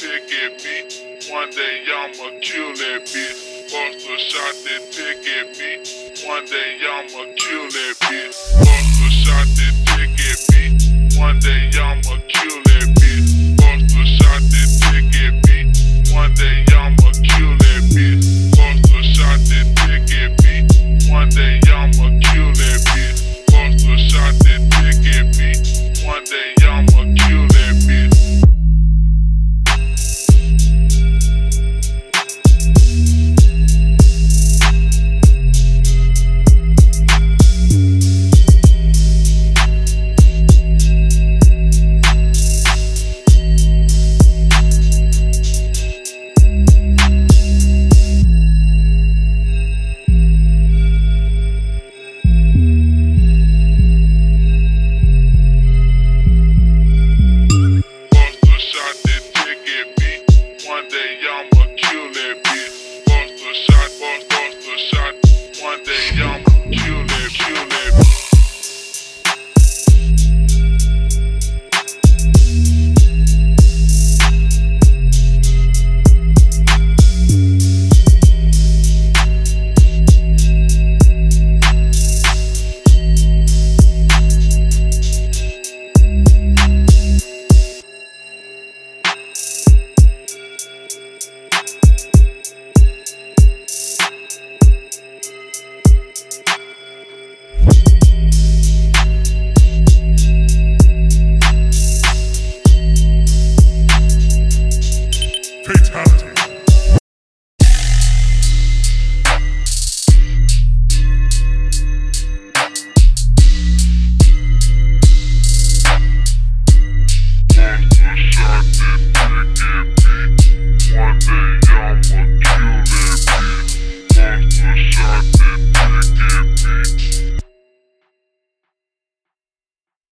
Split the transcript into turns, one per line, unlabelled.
tick at me. One day I'ma kill that bitch. Buster shot that tick at me. One day I'ma kill that bitch. Buster shot that tick at me. One day I'ma